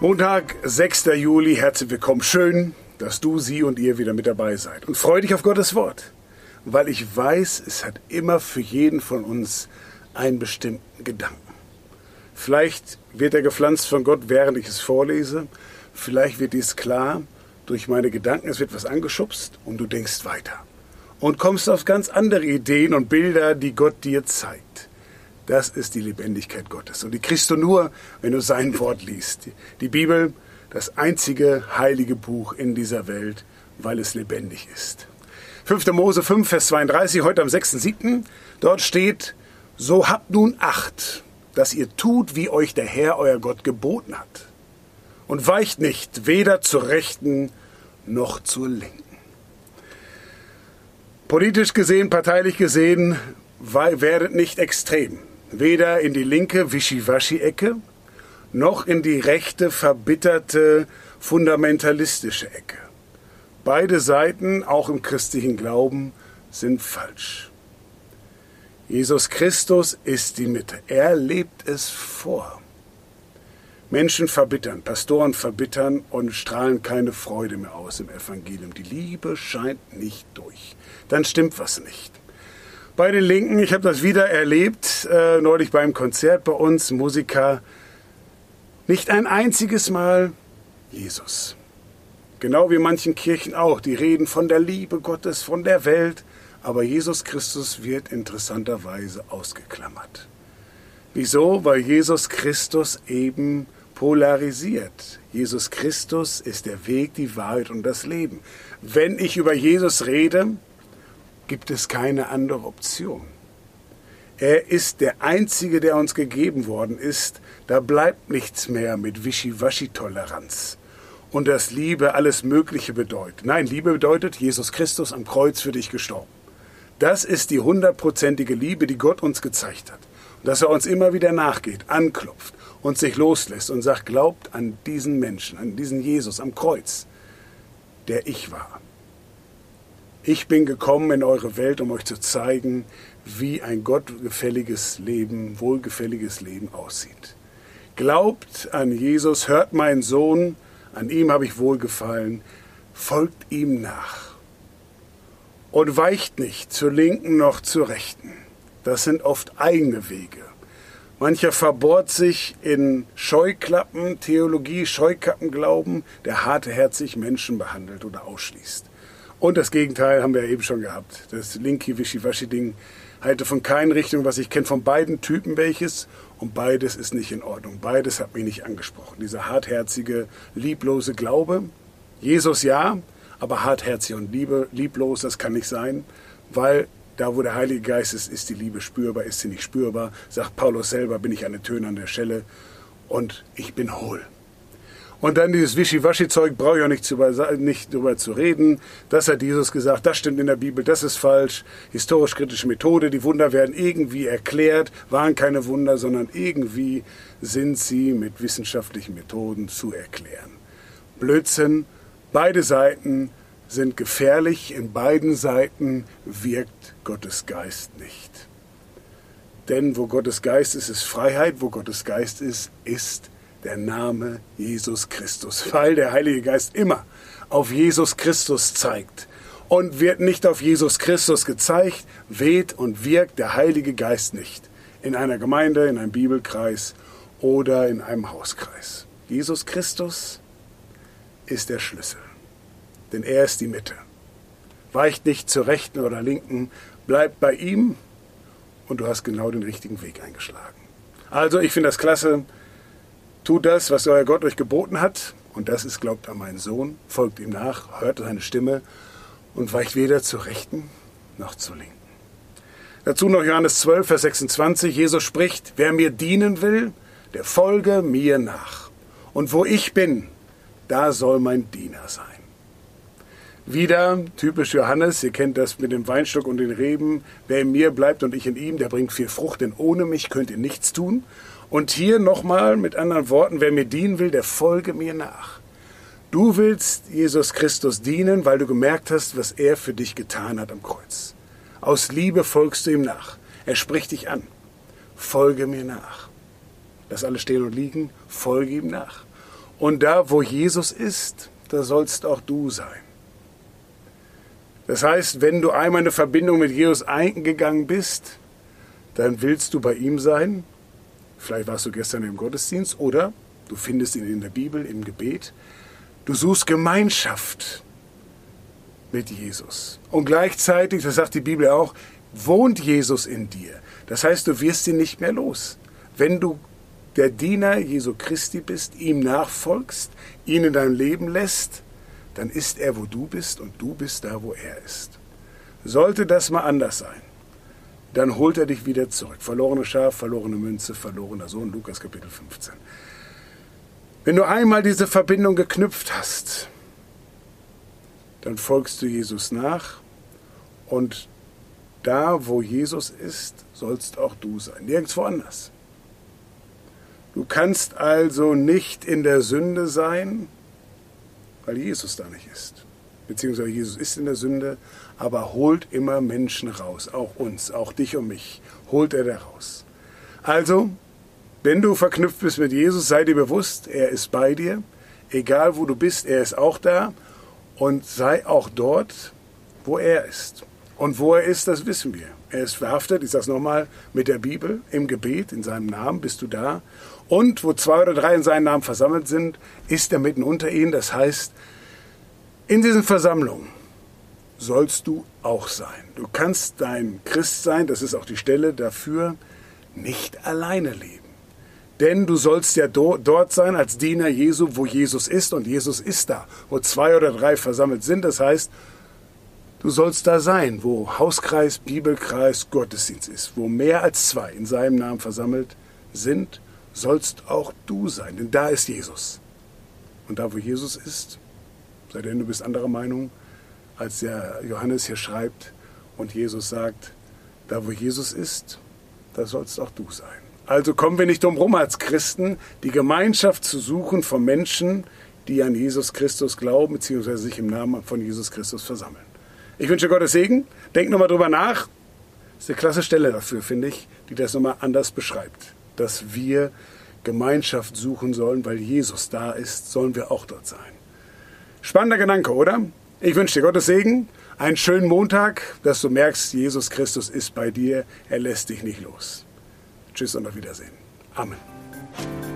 Montag, 6. Juli, herzlich willkommen. Schön, dass du, sie und ihr wieder mit dabei seid. Und freu dich auf Gottes Wort, weil ich weiß, es hat immer für jeden von uns einen bestimmten Gedanken. Vielleicht wird er gepflanzt von Gott, während ich es vorlese. Vielleicht wird dies klar durch meine Gedanken. Es wird was angeschubst und du denkst weiter. Und kommst auf ganz andere Ideen und Bilder, die Gott dir zeigt. Das ist die Lebendigkeit Gottes. Und die kriegst du nur, wenn du sein Wort liest. Die Bibel, das einzige heilige Buch in dieser Welt, weil es lebendig ist. 5. Mose 5, Vers 32, heute am 6.7. Dort steht, so habt nun Acht, dass ihr tut, wie euch der Herr, euer Gott, geboten hat. Und weicht nicht, weder zur Rechten noch zur Linken. Politisch gesehen, parteilich gesehen, werdet nicht extrem. Weder in die linke Wischiwaschi-Ecke, noch in die rechte, verbitterte, fundamentalistische Ecke. Beide Seiten, auch im christlichen Glauben, sind falsch. Jesus Christus ist die Mitte. Er lebt es vor. Menschen verbittern, Pastoren verbittern und strahlen keine Freude mehr aus im Evangelium. Die Liebe scheint nicht durch. Dann stimmt was nicht. Bei den Linken, ich habe das wieder erlebt, neulich beim Konzert bei uns, Musiker, nicht ein einziges Mal Jesus. Genau wie in manchen Kirchen auch, die reden von der Liebe Gottes, von der Welt, aber Jesus Christus wird interessanterweise ausgeklammert. Wieso? Weil Jesus Christus eben polarisiert. Jesus Christus ist der Weg, die Wahrheit und das Leben. Wenn ich über Jesus rede, gibt es keine andere Option. Er ist der Einzige, der uns gegeben worden ist. Da bleibt nichts mehr mit Wischiwaschi-Toleranz. Und dass Liebe alles Mögliche bedeutet. Nein, Liebe bedeutet, Jesus Christus am Kreuz für dich gestorben. Das ist die 100%ige Liebe, die Gott uns gezeigt hat. Und dass er uns immer wieder nachgeht, anklopft und sich loslässt und sagt, glaubt an diesen Menschen, an diesen Jesus am Kreuz, der ich war. Ich bin gekommen in eure Welt, um euch zu zeigen, wie ein gottgefälliges Leben, wohlgefälliges Leben aussieht. Glaubt an Jesus, hört meinen Sohn, an ihm habe ich wohlgefallen, folgt ihm nach. Und weicht nicht zur Linken noch zur Rechten. Das sind oft eigene Wege. Mancher verbohrt sich in Scheuklappen, Theologie, Scheukappenglauben, der hartherzig Menschen behandelt oder ausschließt. Und das Gegenteil haben wir eben schon gehabt. Das linke Wischiwaschi-Ding halte von keinen Richtungen, was ich kenne, von beiden Typen welches. Und beides ist nicht in Ordnung. Beides hat mich nicht angesprochen. Dieser hartherzige, lieblose Glaube. Jesus ja, aber hartherzig und lieblos, das kann nicht sein. Weil da, wo der Heilige Geist ist, ist die Liebe spürbar, ist sie nicht spürbar. Sagt Paulus selber, bin ich an der Töne an der Schelle und ich bin hohl. Und dann dieses Wischiwaschi-Zeug, brauche ich auch nicht drüber zu reden. Das hat Jesus gesagt, das stimmt in der Bibel, das ist falsch. Historisch-kritische Methode, die Wunder werden irgendwie erklärt, waren keine Wunder, sondern irgendwie sind sie mit wissenschaftlichen Methoden zu erklären. Blödsinn, beide Seiten sind gefährlich, in beiden Seiten wirkt Gottes Geist nicht. Denn wo Gottes Geist ist, ist Freiheit, wo Gottes Geist ist, ist der Name Jesus Christus, weil der Heilige Geist immer auf Jesus Christus zeigt. Und wird nicht auf Jesus Christus gezeigt, weht und wirkt der Heilige Geist nicht. In einer Gemeinde, in einem Bibelkreis oder in einem Hauskreis. Jesus Christus ist der Schlüssel, denn er ist die Mitte. Weicht nicht zur Rechten oder Linken, bleibt bei ihm und du hast genau den richtigen Weg eingeschlagen. Also ich finde das klasse. Tut das, was euer Gott euch geboten hat. Und das ist, glaubt an meinen Sohn. Folgt ihm nach, hört seine Stimme und weicht weder zur Rechten noch zur Linken. Dazu noch Johannes 12, Vers 26. Jesus spricht, wer mir dienen will, der folge mir nach. Und wo ich bin, da soll mein Diener sein. Wieder, typisch Johannes, ihr kennt das mit dem Weinstock und den Reben. Wer in mir bleibt und ich in ihm, der bringt viel Frucht, denn ohne mich könnt ihr nichts tun. Und hier nochmal mit anderen Worten, wer mir dienen will, der folge mir nach. Du willst Jesus Christus dienen, weil du gemerkt hast, was er für dich getan hat am Kreuz. Aus Liebe folgst du ihm nach. Er spricht dich an. Folge mir nach. Lass alles stehen und liegen, folge ihm nach. Und da, wo Jesus ist, da sollst auch du sein. Das heißt, wenn du einmal eine Verbindung mit Jesus eingegangen bist, dann willst du bei ihm sein. Vielleicht warst du gestern im Gottesdienst oder du findest ihn in der Bibel, im Gebet. Du suchst Gemeinschaft mit Jesus. Und gleichzeitig, das sagt die Bibel auch, wohnt Jesus in dir. Das heißt, du wirst ihn nicht mehr los. Wenn du der Diener Jesu Christi bist, ihm nachfolgst, ihn in dein Leben lässt, dann ist er, wo du bist und du bist da, wo er ist. Sollte das mal anders sein, dann holt er dich wieder zurück. Verlorene Schaf, verlorene Münze, verlorener Sohn, Lukas Kapitel 15. Wenn du einmal diese Verbindung geknüpft hast, dann folgst du Jesus nach und da, wo Jesus ist, sollst auch du sein, nirgendwo anders. Du kannst also nicht in der Sünde sein, weil Jesus da nicht ist. Beziehungsweise Jesus ist in der Sünde, aber holt immer Menschen raus, auch uns, auch dich und mich, holt er da raus. Also, wenn du verknüpft bist mit Jesus, sei dir bewusst, er ist bei dir, egal wo du bist, er ist auch da und sei auch dort, wo er ist. Und wo er ist, das wissen wir. Er ist verhaftet, ich sage es nochmal, mit der Bibel, im Gebet, in seinem Namen bist du da. Und wo 2 oder 3 in seinem Namen versammelt sind, ist er mitten unter ihnen. Das heißt, in diesen Versammlungen sollst du auch sein. Du kannst dein Christ sein, das ist auch die Stelle dafür, nicht alleine leben. Denn du sollst ja dort sein als Diener Jesu, wo Jesus ist. Und Jesus ist da, wo 2 oder 3 versammelt sind. Das heißt, du sollst da sein, wo Hauskreis, Bibelkreis, Gottesdienst ist. Wo mehr als 2 in seinem Namen versammelt sind, sollst auch du sein. Denn da ist Jesus. Und da, wo Jesus ist, sei denn du bist anderer Meinung, als der Johannes hier schreibt und Jesus sagt, da, wo Jesus ist, da sollst auch du sein. Also kommen wir nicht drum herum als Christen, die Gemeinschaft zu suchen von Menschen, die an Jesus Christus glauben, beziehungsweise sich im Namen von Jesus Christus versammeln. Ich wünsche Gottes Segen. Denk nochmal drüber nach. Das ist eine klasse Stelle dafür, finde ich, die das nochmal anders beschreibt. Dass wir Gemeinschaft suchen sollen, weil Jesus da ist, sollen wir auch dort sein. Spannender Gedanke, oder? Ich wünsche dir Gottes Segen, einen schönen Montag, dass du merkst, Jesus Christus ist bei dir, er lässt dich nicht los. Tschüss und auf Wiedersehen. Amen.